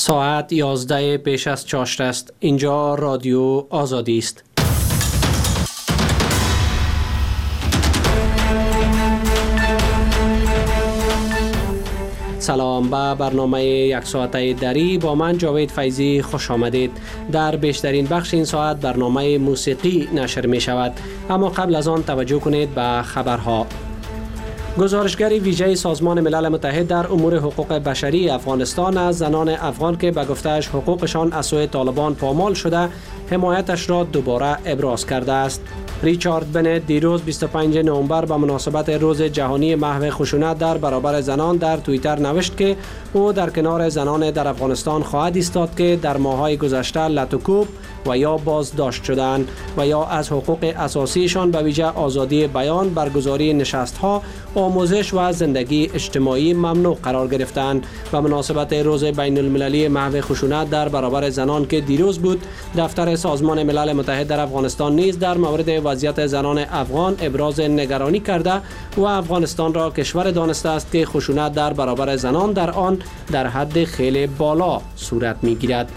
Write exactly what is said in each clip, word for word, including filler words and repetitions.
ساعت یازده پیش از چاشت است. اینجا رادیو آزادی است. سلام به برنامه یک ساعته دری با من جاوید فیضی خوش آمدید. در بیشترین بخش این ساعت برنامه موسیقی نشر می شود، اما قبل از آن توجه کنید به خبرها. گزارشگر ویژه سازمان ملل متحد در امور حقوق بشری افغانستان از زنان افغان که به گفته‌اش حقوقشان از سوی طالبان پامال شده حمایتش را دوباره ابراز کرده است. ریچارد بنت دیروز بیست و پنجم نوامبر به مناسبت روز جهانی محو خشونت در برابر زنان در توییتر نوشت که او در کنار زنان در افغانستان خواهد ایستاد که در ماه‌های گذشته لطوکوب و یا بازداشت شدند و یا از حقوق اساسیشان به ویژه آزادی بیان، برگزاری نشست‌ها، آموزش و زندگی اجتماعی ممنوع قرار گرفتند. و مناسبت روز بین المللی محو خشونت در برابر زنان که دیروز بود، دفتر سازمان ملل متحد در افغانستان نیز در مورد وضعیت زنان افغان ابراز نگرانی کرده و افغانستان را کشور دانسته است که خشونت در برابر زنان در آن در حد خیلی بالا صورت می‌گیرد.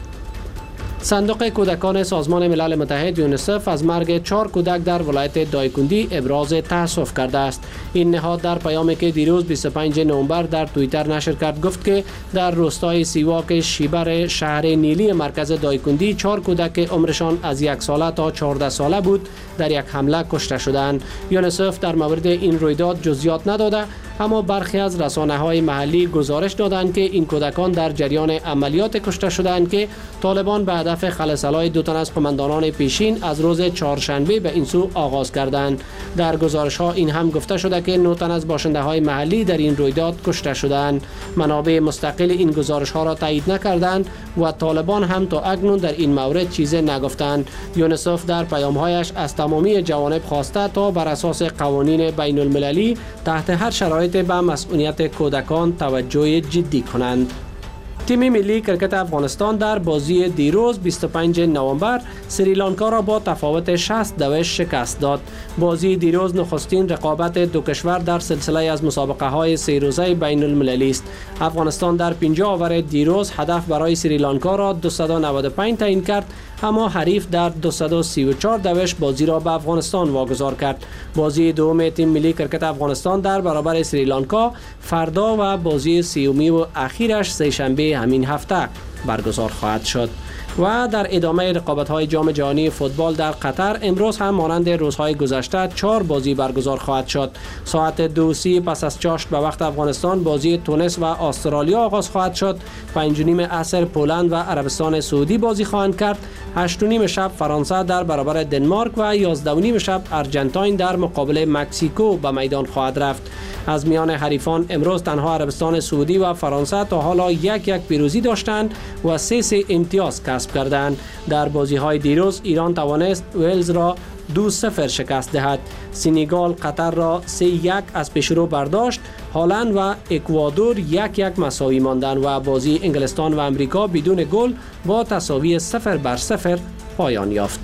صندوق کودکان سازمان ملل متحد یونیسف از مرگ چهار کودک در ولایت دایکندی ابراز تأسف کرده است. این نهاد در پیامی که دیروز بیست و پنجم نوامبر در توییتر نشر کرد گفت که در روستای سیواک شیبر شهر نیلی مرکز دایکندی چهار کودک که عمرشان از یک ساله تا چهارده ساله بود در یک حمله کشته شدند. یونیسف در مورد این رویداد جزئیات نداده، اما برخی از رسانه‌های محلی گزارش دادند که این کودکان در جریان عملیات کشته شدند که طالبان به هدف خلسلای دو تن از قماندانان پیشین از روز چهارشنبه به این سو آغاز کردند. در گزارش‌ها این هم گفته شده که نه تن از باشنده‌های محلی در این رویداد کشته شدند. منابع مستقل این گزارش‌ها را تایید نکردند و طالبان هم تا اکنون در این مورد چیزی نگفتند. یونیسف در پیام‌هایش از تمامی جوانب خواسته تا بر اساس قوانین بین المللی تحت هر شرایط به مسئولیت کودکان توجه جدی کنند. تیم ملی کرکت افغانستان در بازی دیروز بیست و پنجم نوامبر سریلانکا را با تفاوت شصت دویست شکست داد. بازی دیروز نخستین رقابت دو کشور در سلسله از مسابقه های سه روزه بین المللی است. افغانستان در پنجاه آور دیروز هدف برای سریلانکا را دویست و نود و پنج تعیین کرد، اما حریف در دویست و سی و چهار دویست بازی را به افغانستان واگذار کرد. بازی دوم تیم ملی کرکت افغانستان در برابر سریلانکا فردا و بازی سیومی و اخیرش سه شنبه همین هفته برگزار خواهد شد. و در ادامه رقابت‌های جام جهانی فوتبال در قطر امروز هم مانند روزهای گذشته چهار بازی برگزار خواهد شد. ساعت دو سی پس از چاشت به وقت افغانستان بازی تونس و استرالیا آغاز خواهد شد. پنج و نیم عصر پولند و عربستان سعودی بازی خواهند کرد. هشت و نیم شب فرانسه در برابر دنمارک و یازده و نیم شب آرژانتین در مقابل مکزیکو به میدان خواهد رفت. از میان حریفان امروز تنها عربستان سعودی و فرانسه تا حالا یک یک پیروزی داشتند و سه سه امتیاز کسب کردند. در بازی‌های دیروز ایران توانست ولز را دو صفر شکست دهد. سنگال قطر را سه یک از پیشرو برداشت. هلند و اکوادور یک یک مساوی ماندند و بازی انگلستان و امریکا بدون گل با تساوی صفر بر صفر پایان یافت.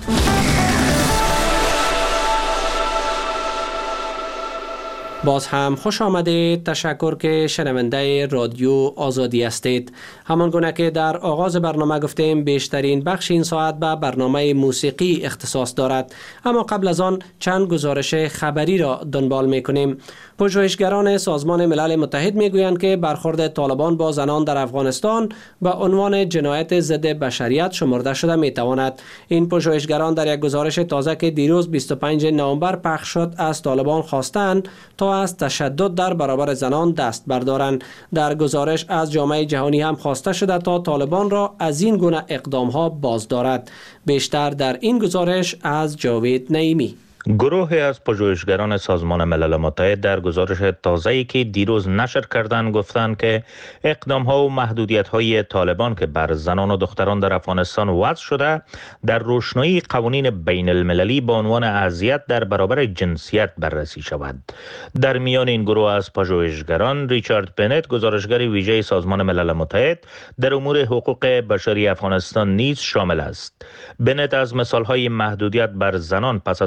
باز هم خوش آمدید. تشکر که شنونده رادیو آزادی هستید. همان گونه که در آغاز برنامه گفتیم بیشترین بخش این ساعت به برنامه موسیقی اختصاص دارد، اما قبل از آن چند گزارش خبری را دنبال می‌کنیم. پژوهشگران سازمان ملل متحد می‌گویند که برخورد طالبان با زنان در افغانستان به عنوان جنایت ضد بشریت شمرده شده می‌تواند. این پژوهشگران در یک گزارش تازه که دیروز بیست و پنجم نوامبر پخش شد از طالبان خواستند تا از تشدد در برابر زنان دست بردارند. در گزارش از جامعه جهانی هم خواسته شده تا طالبان را از این گونه اقدام‌ها باز دارد. بیشتر در این گزارش از جاوید نعیمی. گروهی از پژوهشگران سازمان ملل متحد در گزارش تازه‌ای که دیروز نشر کردند گفتند که اقدام‌ها و محدودیت‌های طالبان که بر زنان و دختران در افغانستان وضع شده در روشنایی قوانین بین المللی به عنوان اذیت در برابر جنسیت بررسی شود. در میان این گروه از پژوهشگران ریچارد بنت، گزارشگر ویژه سازمان ملل متحد در امور حقوق بشری افغانستان نیز شامل است. بنت از مثال‌های محدودیت بر زنان پس از حاکمیت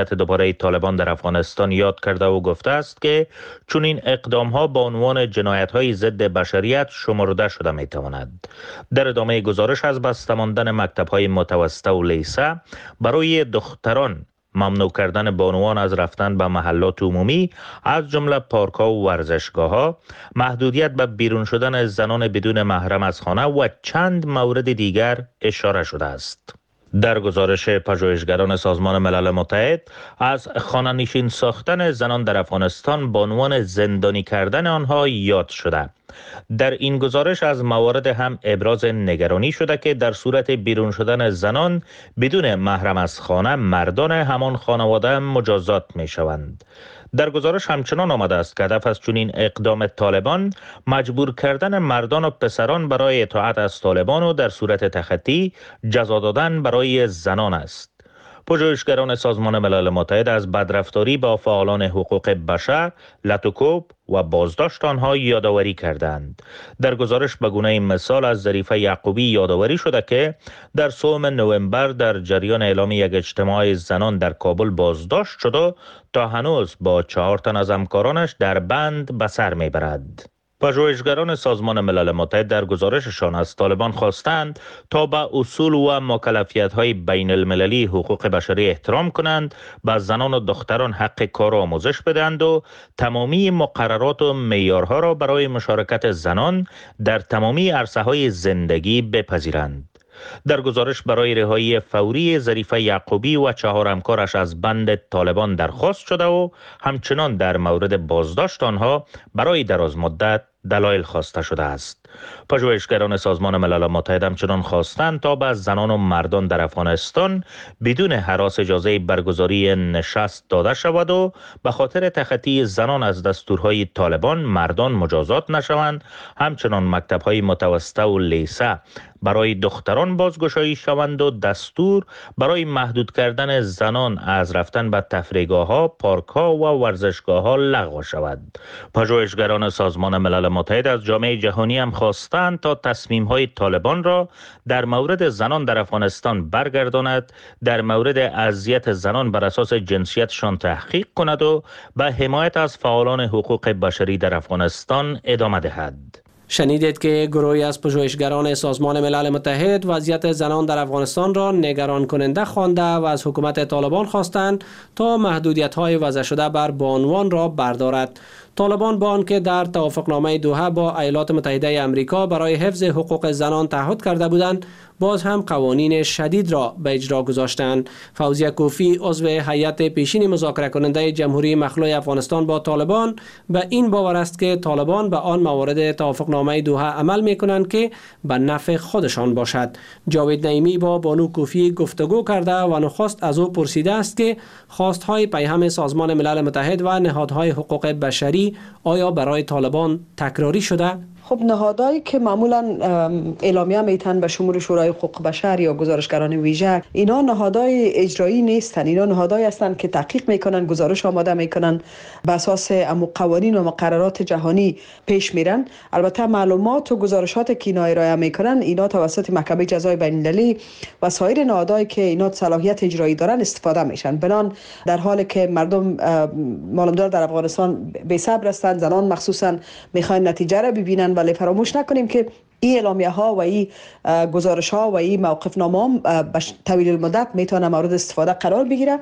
حاکمیت دوباره طالبان در افغانستان یاد کرده و گفته است که چون این اقدام ها با عنوان جنایت های ضد بشریت شمرده شده می تواند. در ادامه گزارش از بسته ماندن مکتب های متوسطه و لیسه برای دختران ممنوع کردن بانوان از رفتن به محلات عمومی از جمله پارک‌ها و ورزشگاه‌ها، محدودیت به بیرون شدن زنان بدون محرم از خانه و چند مورد دیگر اشاره شده است. در گزارش پژوهشگران سازمان ملل متحد از خانه‌نشین ساختن زنان در افغانستان با عنوان زندانی کردن آنها یاد شده. در این گزارش از موارد هم ابراز نگرانی شده که در صورت بیرون شدن زنان بدون محرم از خانه مردان همان خانواده هم مجازات می شوند. در گزارش همچنان آمده است که هدف از چنین اقدام طالبان مجبور کردن مردان و پسران برای اطاعت از طالبان و در صورت تخطی جزا دادن برای زنان است. پژوهشگران سازمان ملل متحد از بدرفتاری با فعالان حقوق بشر، لطوکوب و بازداشت آنها یادآوری کردند. در گزارش به گونه مثال از ظریفه یعقوبی یادآوری شده که در سوم نوامبر در جریان اعلام یک اجتماع زنان در کابل بازداشت شد و تا هنوز با چهار تن از همکارانش در بند به سر میبرد. پژوهشگران سازمان ملل متحد در گزارششان از طالبان خواستند تا به اصول و مکلفیت‌های بین المللی حقوق بشری احترام کنند، به زنان و دختران حق کار و آموزش بدهند و تمامی مقررات و معیارها را برای مشارکت زنان در تمامی عرصه‌های زندگی بپذیرند. در گزارش برای رهایی فوری ظریفه یعقوبی و چهار همکارش از بند طالبان درخواست شده و همچنان در مورد بازداشت آنها برای دراز مدت دلایل خواسته شده است. پژوهشگران سازمان ملل متحد همچنان خواستند تا به زنان و مردان در افغانستان بدون هراس اجازه برگزاری نشست داده شود و به خاطر تخطی زنان از دستورهای طالبان مردان مجازات نشوند. همچنان مکتب‌های متوسطه و لیسه برای دختران بازگشایی شوند و دستور برای محدود کردن زنان از رفتن به تفریحگاه‌ها، پارک‌ها و ورزشگاه‌ها لغو شود. پژوهشگران سازمان ملل متحد از جامعه جهانی هم خواستند تا تصمیم‌های طالبان را در مورد زنان در افغانستان برگرداند، در مورد اذیت زنان بر اساس جنسیتشان تحقیق کند و به حمایت از فعالان حقوق بشری در افغانستان ادامه دهد. شنیدید که گروهی از پژوهشگران سازمان ملل متحد وضعیت زنان در افغانستان را نگران کننده خوانده و از حکومت طالبان خواستند تا محدودیت‌های وضع شده بر بانوان را بردارد. طالبان با آنکه در توافقنامه دوحه با ایالات متحده آمریکا برای حفظ حقوق زنان تعهد کرده بودند، باز هم قوانین شدید را به اجرا گذاشتند. فوزیه کوفی عضو هیئت پیشین مذاکره کننده جمهوری مخلوع افغانستان با طالبان به این باور است که طالبان به آن موارد توافقنامه دوحه عمل می‌کنند که به نفع خودشان باشد. جاوید نعیمی با بانو کوفی گفتگو کرده و نخست از او پرسیده است که خواست‌های پیهم سازمان ملل متحد و نهادهای حقوق بشری آیا برای طالبان تکراری شده؟ خب نهادهایی که معمولا اعلامیه میتن به شمول شورای حقوق بشر یا گزارشگران ویژه، اینا نهادهای اجرایی نیستن. اینا نهادهایی هستند که تحقیق میکنن، گزارش آماده میکنن، به اساس قوانین و مقررات جهانی پیش میرن. البته معلومات و گزارشات که اینا ارائه میکنن، اینا توسط محکمه جزای بین المللی و سایر نهادهایی که اینا صلاحیت اجرایی دارن استفاده میشن. بنان در حالی که مردم معلومدار در افغانستان بی صبر هستند، زنان مخصوصا میخواین نتیجه را ببینن، ولی فراموش نکنیم که این اعلامیه ها و این گزارش ها و این موقف نامه ها به طویل المدت میتونه مورد استفاده قرار بگیره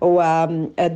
و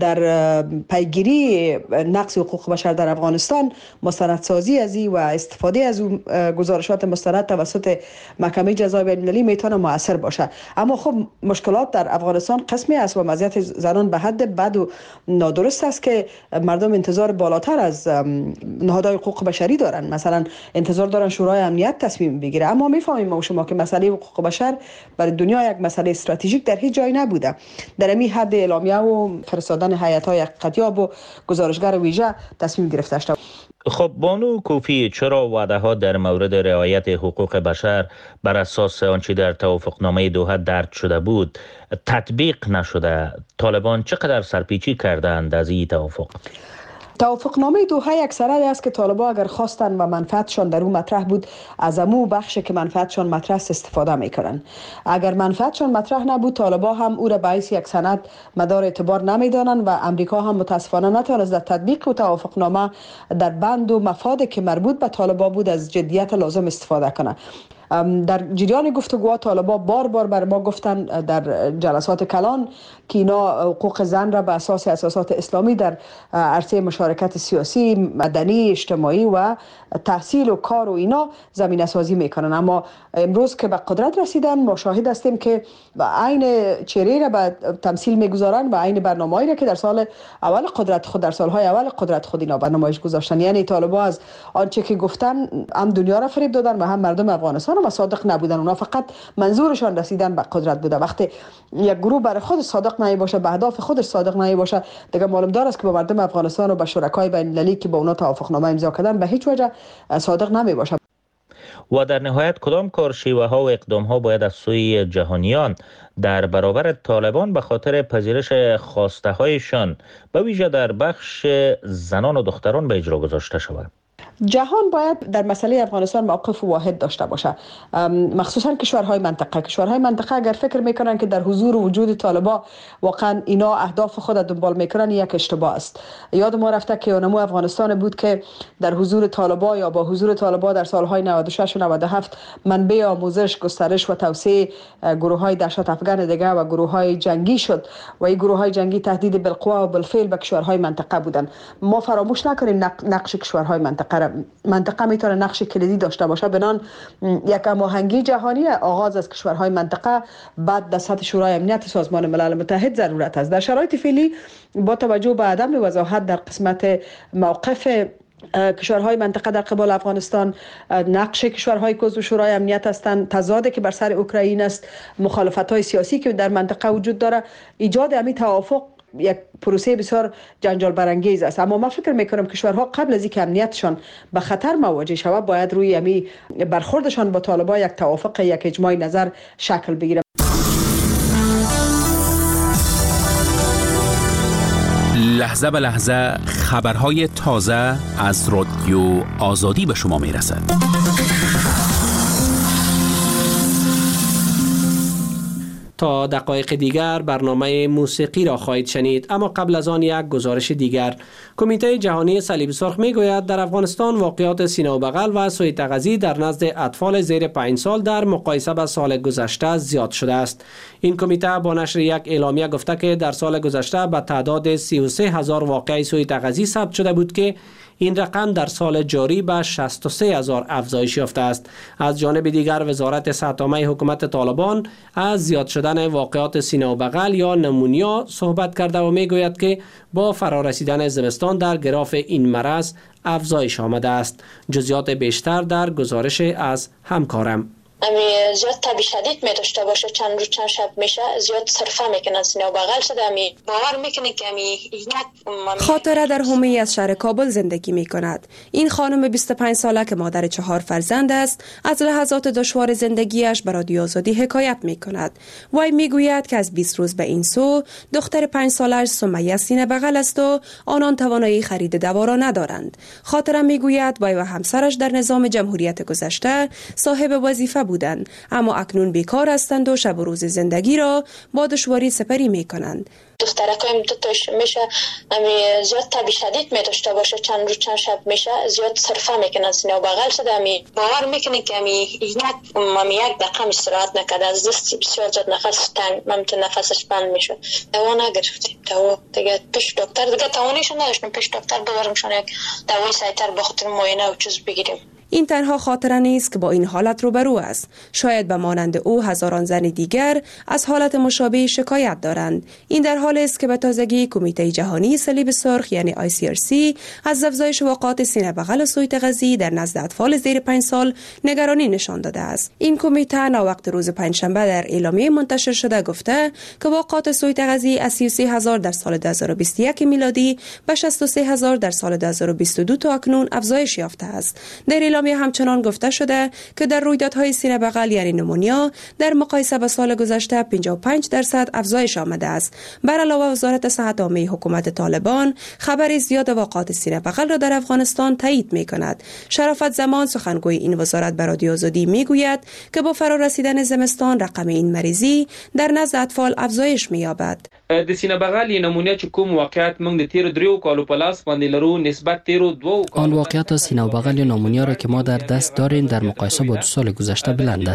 در پیگیری نقض حقوق بشر در افغانستان مستندسازی از این و استفاده از اون گزارشات مستند توسط محکمه جزای بین المللی میتونه موثر باشه. اما خب مشکلات در افغانستان قسمی است و وضعیت زنان به حد بد و نادرست است که مردم انتظار بالاتر از نهادهای حقوق بشری دارن. مثلا انتظار دارن شورای امنیت تصمیم بگیره. اما میفهمیم ما شما که مسئله حقوق بشر برای دنیا یک مسئله استراتژیک در هیچ جای نبوده. در همین حد اعلامیه و فرستادن هیئت‌های حقیقتیاب و گزارشگر ویژه تصمیم گرفته شد. خب بانو کوفی، چرا وعده ها در مورد رعایت حقوق بشر بر اساس آنچه در توافقنامه دوحه درج شده بود تطبیق نشده؟ طالبان چقدر سرپیچی کردند از این توافق؟ توافقنامه دوحه یک سند است که طالبان اگر خواستن و منفعتشان در اون مطرح بود از امو بخشی که منفعتشان مطرح است استفاده میکنن. اگر منفعتشان مطرح نبود طالبان هم او را به حیث یک سند مدار اعتبار نمیدانند و امریکا هم متاسفانه نتوانست در تطبیق و توافقنامه در بند و مفادی که مربوط به طالبان بود از جدیت لازم استفاده کنه. در جریان گفتگوها طالبان بار بار بر ما گفتن در جلسات کلان که اینا حقوق زن را به اساس اساسات اسلامی در عرصه مشارکت سیاسی، مدنی، اجتماعی و تحصیل و کار و اینا زمینه سازی میکنن. اما امروز که به قدرت رسیدن ما شاهد هستیم که عین چهره را به تمثیل میگذارن و عین برنامه‌ای را که در سال اول قدرت خود در سالهای اول قدرت خود اینا به نمایش گذاشتن. یعنی طالبان از آنچه که گفتن هم دنیا را فریب دادن و هم مردم افغانستان و صادق نبودن. اونا فقط منظورشان رسیدن به قدرت بوده. وقتی یک گروه برای خود صادق نمی باشه، به اهداف خودش صادق نمی باشه، دیگه معلوم دار است که با مردم افغانستان و با شرکای بین المللی که با اونا توافقنامه امضا کردن به هیچ وجه صادق نمی باشه. و در نهایت کدام کارشیوه ها و اقدام ها باید از سوی جهانیان در برابر طالبان به خاطر پذیرش خواسته هایشان به ویژه در بخش زنان و دختران به اجرا گذاشته شود؟ جهان باید در مسئله افغانستان موقف واحد داشته باشه، مخصوصا کشورهای منطقه. کشورهای منطقه اگر فکر میکنن که در حضور و وجود طالبان واقعا اینا اهداف خود دنبال میکنن، یک اشتباه است. یاد ما رفته که اونمو افغانستان بود که در حضور طالبان یا با حضور طالبان در سالهای نود و شش و نود و هفت منبع آموزش، گسترش و توسعه گروه‌های دهشت افغان دیگه و گروه‌های جنگی شد و این گروه‌های جنگی تهدید بالقوا و بالفعل به کشورهای منطقه بودن. ما فراموش نکنیم نقش کشورهای منطقه منطقه میتونه نقش کلیدی داشته باشه. بنان یک هماهنگی جهانی آغاز از کشورهای منطقه بعد در سطح شورای امنیت سازمان ملل متحد ضرورت است. در شرایط فعلی با توجه به عدم وضاحت در قسمت موقف کشورهای منطقه در قبال افغانستان، نقش کشورهای که عضو شورای امنیت هستند، تضادی که بر سر اوکراین است، مخالفت‌های سیاسی که در منطقه وجود داره، ایجاد همین توافق یک پروسه بسیار جنجال برانگیز است. اما من فکر میکنم کشورها قبل از اینکه امنیتشان به خطر مواجه شود باید روی امی برخوردشان با طالبان یک توافق، یک اجماع نظر شکل بگیره. لحظه به لحظه خبرهای تازه از رادیو آزادی به شما میرسد. تا دقایق دیگر برنامه موسیقی را خواهید شنید، اما قبل از آن یک گزارش دیگر. کمیته جهانی صلیب سرخ میگوید در افغانستان واقعات سینه و بغل و سوء تغذیه در نزد اطفال زیر پنج سال در مقایسه با سال گذشته زیاد شده است. این کمیته با نشر یک اعلامیه گفته که در سال گذشته به تعداد سی و سه هزار واقعه سوء تغذیه ثبت شده بود که این رقم در سال جاری به شصت و سه هزار افزایش یافته است. از جانب دیگر وزارت صحت عامه حکومت طالبان از زیاد شدن واقعات سینه و بغل یا نمونیا صحبت کرده و میگوید که با فرارسیدن زمستان در گراف این مرض افزایش آمده است. جزئیات بیشتر در گزارش از همکارم. امی زیاد تبی شدید می داشته باشه، چند روز چند شب میشه زیاد صرفه میکنن سینه و بغل شده. امی باور میکنه که امی خاطره در حومه‌ای از شهر کابل زندگی میکند. این خانم بیست و پنج ساله که مادر چهار فرزند است از لحظات دشوار زندگیش به رادیو آزادی حکایت میکند. وی میگوید که از بیست روز به این سو دختر پنج سالش سمیه سینه بغل است و آنان توانایی خرید دوا را ندارند. خاطره میگوید وی و همسرش در نظام جمهوریت گذشته صاحب وظیفه بودند، اما اکنون بیکار هستند و شب و روز زندگی را با دشواری سپری می کنند. دخترکایم دو تاش میشه امی زیاد تبی شدید می داشته باشه، چند روز چند شب میشه زیاد صرفه میکنن سینه و بغل شده. امی باور میکنه که امی یک امی یک دقیقه استراحت نکرده، از دست بسیار زیاد نفس تنگ، ممکن نفسش بند میشه. دوا نگرفتیم، دوا دیگه پیش دکتر دیگه توانیش نداشتیم پیش دکتر ببریمشون یک دوای سایتر به خاطر معاینه و چیز بگیریم. این تنها خاطره نیست که با این حالت روبرو است. شاید به مانند او هزاران زن دیگر از حالت مشابه شکایت دارند. این در حالی است که به تازگی کمیته جهانی صلیب سرخ یعنی آی سی آر سی از افزایش واقعات سینه بغل و سوء تغذیه در نزد اطفال زیر پنج سال نگرانی نشان داده است. این کمیته ناوقت روز پنجشنبه در اعلامیه منتشر شده گفته که واقعات سوء تغذیه از سی و سه هزار در سال دو هزار و بیست و یک میلادی به شصت و سه هزار در سال دو هزار و بیست و دو تا اکنون افزایش یافته است. در اعلامیه همچنان گفته شده که در رویدادهای سینه بغل یعنی نمونیا در مقایسه با سال گذشته پنجاه و پنج درصد افزایش آمده است. بر علاوه وزارت صحت عامه حکومت طالبان خبر زیاد واقعات سینه بغل را در افغانستان تایید می کند. شرافت زمان سخنگوی این وزارت بر رادیو آزادی می گوید که با فرا رسیدن زمستان رقم این مریضی در نزد اطفال افزایش می یابد. د سینه بغل یې نمونه چې کوم واقعیت موږ د تیر دریو کالو په لاس باندې لرو نسبت تیرو دوو آن واقعیت سینه بغل یا نمونیا را که ما در دست داریم در مقایسه با دو سال گذشته بلند است.